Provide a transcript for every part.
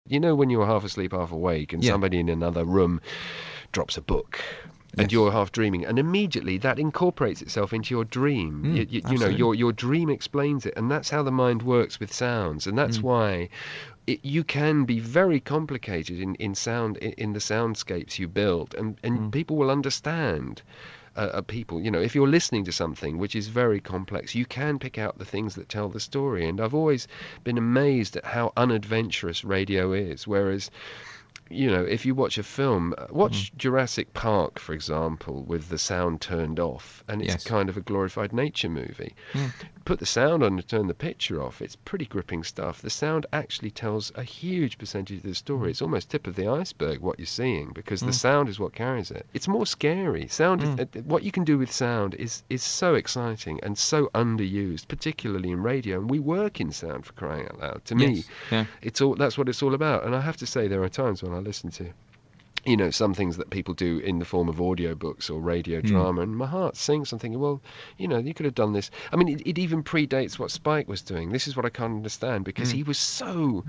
You know when you're half asleep, half awake, and Yeah. somebody in another room drops a book, and Yes. you're half dreaming, and immediately that incorporates itself into your dream. You know, Absolutely. your dream explains it, and that's how the mind works with sounds, and that's why you can be very complicated in sound, in the soundscapes you build, and people will understand. People, you know, if you're listening to something which is very complex, you can pick out the things that tell the story. And I've always been amazed at how unadventurous radio is. Whereas, you know, if you watch a film, watch Jurassic Park, for example, with the sound turned off, and it's Yes. kind of a glorified nature movie. Put the sound on and turn the picture off. It's pretty gripping stuff. The sound actually tells a huge percentage of the story. It's almost tip of the iceberg what you're seeing, because the sound is what carries it. It's more scary. Sound, what you can do with sound is so exciting and so underused, particularly in radio. And we work in sound, for crying out loud. To me, Yes. Yeah. that's what it's all about. And I have to say, there are times when I listen to, you know, some things that people do in the form of audiobooks or radio drama, and my heart sinks. I'm thinking, well, you know, you could have done this. I mean, it even predates what Spike was doing. This is what I can't understand, because he was so...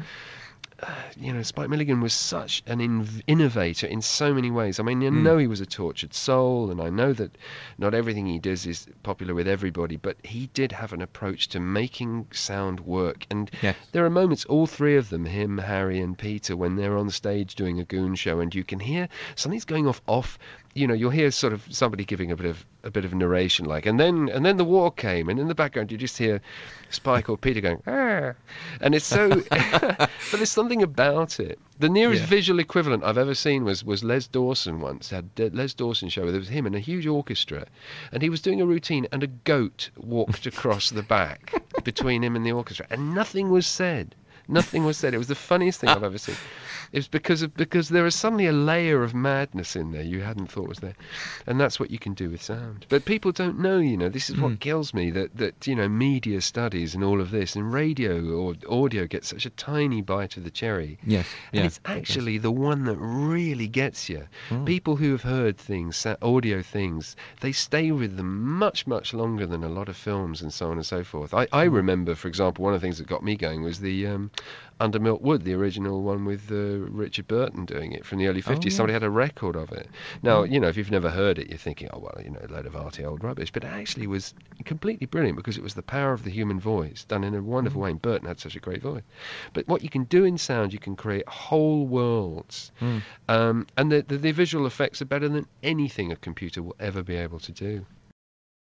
you know, Spike Milligan was such an innovator in so many ways. I mean, I know he was a tortured soul, and I know that not everything he does is popular with everybody, but he did have an approach to making sound work. And Yes. there are moments, all three of them, him, Harry, and Peter, when they're on stage doing a goon show, and you can hear something's going off. You know, you'll hear sort of somebody giving a bit of narration, like, and then the war came, and in the background you just hear Spike or Peter going, ah, and it's so. But there's something about it. The nearest visual equivalent I've ever seen was Les Dawson once. Had Les Dawson show. There was him and a huge orchestra, and he was doing a routine, and a goat walked across the back between him and the orchestra, and nothing was said. Nothing was said. It was the funniest thing I've ever seen. It was because there is suddenly a layer of madness in there you hadn't thought was there, and that's what you can do with sound. But people don't know. You know, this is what kills me. That you know, media studies and all of this, and radio or audio gets such a tiny bite of the cherry. Yes. And Yeah. it's actually the one that really gets you. People who have heard things, audio things, they stay with them much, much longer than a lot of films and so on and so forth. I remember, for example, one of the things that got me going was the Under Milk Wood, the original one with Richard Burton doing it from the early 50s. yeah. Somebody had a record of it. Now, you know, if you've never heard it, you're thinking, oh, well, you know, a load of arty old rubbish. But it actually was completely brilliant, because it was the power of the human voice done in a wonderful way. And Burton had such a great voice. But what you can do in sound, you can create whole worlds. And the visual effects are better than anything a computer will ever be able to do.